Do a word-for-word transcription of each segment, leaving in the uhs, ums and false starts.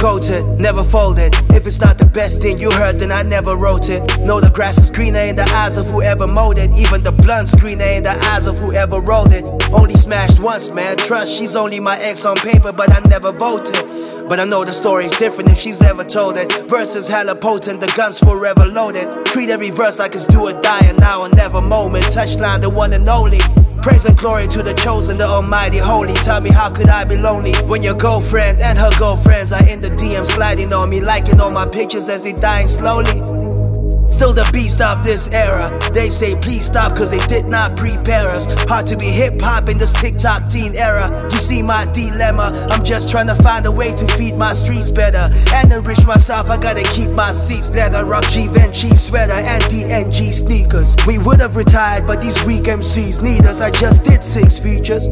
coated, never folded. If it's not the best thing you heard, then I never wrote it. Know the grass is greener in the eyes of whoever mowed it. Even the blunt's greener in the eyes of whoever rolled it. Only smashed once, man, trust, she's only my ex on paper, but I never voted. But I know the story's different if she's ever told it. Verses hella potent, the gun's forever loaded. Treat every verse like it's do or die, and now or never moment. Touchline, the one and only. Praise and glory to the chosen, the almighty holy. Tell me, how could I be lonely when your girlfriend and her girlfriends are in the D M sliding on me, liking all my pictures as they dying slowly? Still the beast of this era. They say please stop cause they did not prepare us. Hard to be hip-hop in this TikTok teen era. You see my dilemma, I'm just trying to find a way to feed my streets better and enrich myself. I gotta keep my seats leather. Rock Givenchy sweater and D N G sneakers. We would have retired but these weak M Cs need us. I just did six features.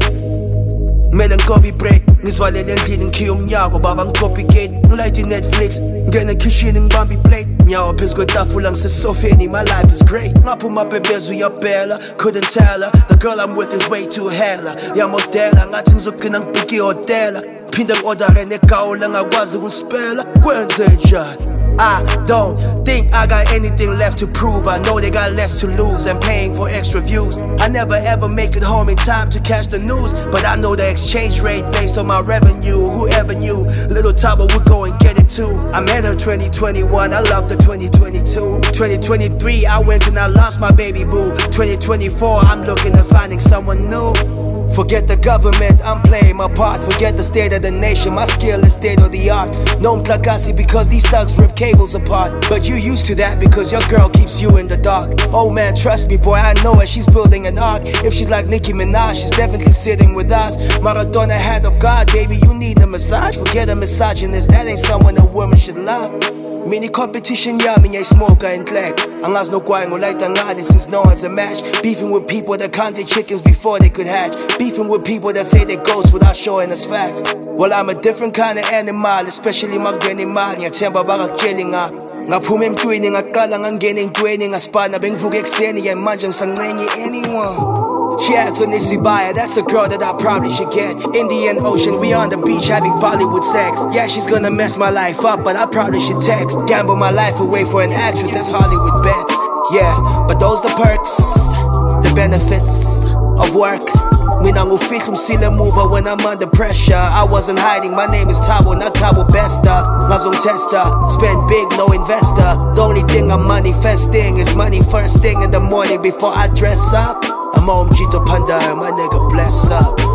Melancholy break, ngizwalela endlini ngikhiya umnyako baba ngicopycat. Ngilayitha i-Netflix, ngena kitchen ngibamba i-plate. Nyawo phezu kwetafula ngisesofeni, my life is great. Ngaphuma apha ebeza uyabhela, couldn't tell her. The girl I'm with is way too hella. Yamodela, ngathi ngizogcina ngibhike ihotela. Phinde ngi-ordere negawula ngakwazi ukuspela. Kwenze njani? I don't think I got anything left to prove. I know they got less to lose and paying for extra views. I never ever make it home in time to catch the news, but I know the exchange rate based on my revenue. Whoever knew Little Taba would go and get it too. I met her twenty twenty-one, I love the twenty twenty-two. twenty twenty-three, I went and I lost my baby boo. twenty twenty-four, I'm looking at finding someone new. Forget the government, I'm playing my part. Forget the state of the nation, my skill is state of the art. No mtlakasi because these thugs rip cables apart. But you used to that because your girl keeps you in the dark. Oh man, trust me boy, I know her, she's building an ark. If she's like Nicki Minaj, she's definitely sitting with us. Maradona, hand of God, baby, you need a massage. Forget a misogynist, that ain't someone a woman should love. Mini competition yami ngay smoker and clack. Angazi no kwayo ngolayita ngani since no one's a match. Beefing with people that counted chickens before they could hatch. Beefing with people that say they're goats without showing us facts. Well, I'm a different kind of animal, especially magweni mali. Ngiyathemba bakakutsheli nga ngaphuma emntwini ngaqala ngangena entweni ngaspana bengivuka ekuseni manje ngisancenye anyone. She acts on Isibaya, that's a girl that I probably should get. Indian Ocean, we on the beach having Bollywood sex. Yeah, she's gonna mess my life up, but I probably should text. Gamble my life away for an actress, that's Hollywood bets. Yeah, but those the perks, the benefits of work. Mina ngufihla umsile mover when I'm under pressure. I wasn't hiding, my name is Tabo, not Tabo Besta. Ngazongtesta, spend big, no investor. The only thing I'm manifesting is money first thing in the morning before I dress up. I'm on Jito Panda, my nigga bless up.